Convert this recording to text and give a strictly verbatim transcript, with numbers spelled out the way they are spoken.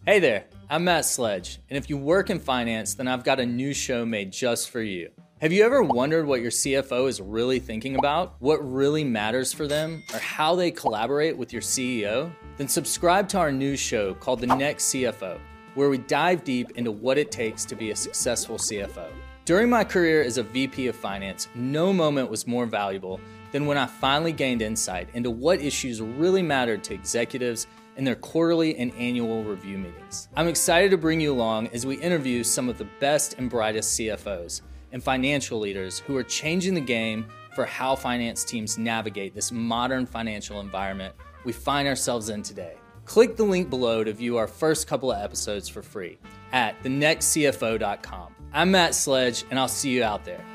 Hey there, I'm Matt Sledge, and if you work in finance, then I've got a new show made just for you. Have you ever wondered what your C F O is really thinking about, what really matters for them, or how they collaborate with your C E O? Then subscribe to our new show called The Next C F O, where we dive deep into what it takes to be a successful C F O. During my career as a V P of Finance, no moment was more valuable than when I finally gained insight into what issues really mattered to executives in their quarterly and annual review meetings. I'm excited to bring you along as we interview some of the best and brightest C F Os and financial leaders who are changing the game for how finance teams navigate this modern financial environment we find ourselves in today. Click the link below to view our first couple of episodes for free at the next C F O dot com. I'm Matt Sledge, and I'll see you out there.